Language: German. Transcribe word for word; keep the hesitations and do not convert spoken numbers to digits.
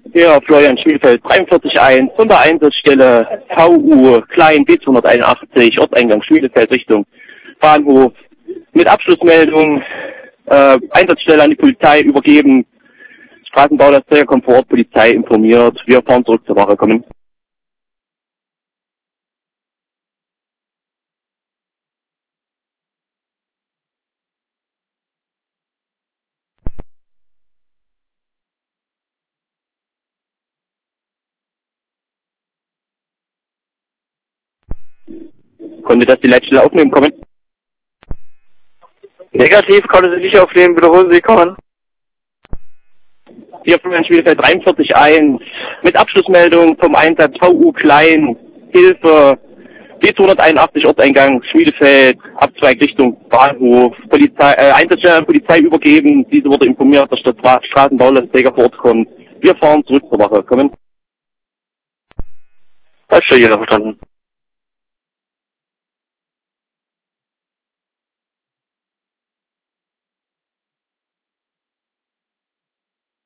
Hier Florian Schmielfeld, dreiundvierzig eins, von der Einsatzstelle V U Klein B zweihunderteinundachtzig, Ortseingang Schmielfeld Richtung Bahnhof. Mit Abschlussmeldung, äh, Einsatzstelle an die Polizei übergeben. Straßenbaulasträger kommt vor Ort, Polizei informiert. Wir fahren zurück zur Wache, kommen. Konnte das die Leitstelle aufnehmen, kommen? Negativ, konnte sie nicht aufnehmen, wiederholen Sie, kommen. Hier Florian Schmielfeld, dreiundvierzig eins, mit Abschlussmeldung vom Einsatz V U Klein, Hilfe, B zweihunderteinundachtzig, Ortseingang Schmielfeld, Abzweig Richtung Bahnhof, Polizei, äh, Einsatzstelle Polizei übergeben. Diese wurde informiert, dass der Stra Straßenbaulasträger vor Ort kommt. Wir fahren zurück zur Wache, kommen. Falsch, jeder verstanden.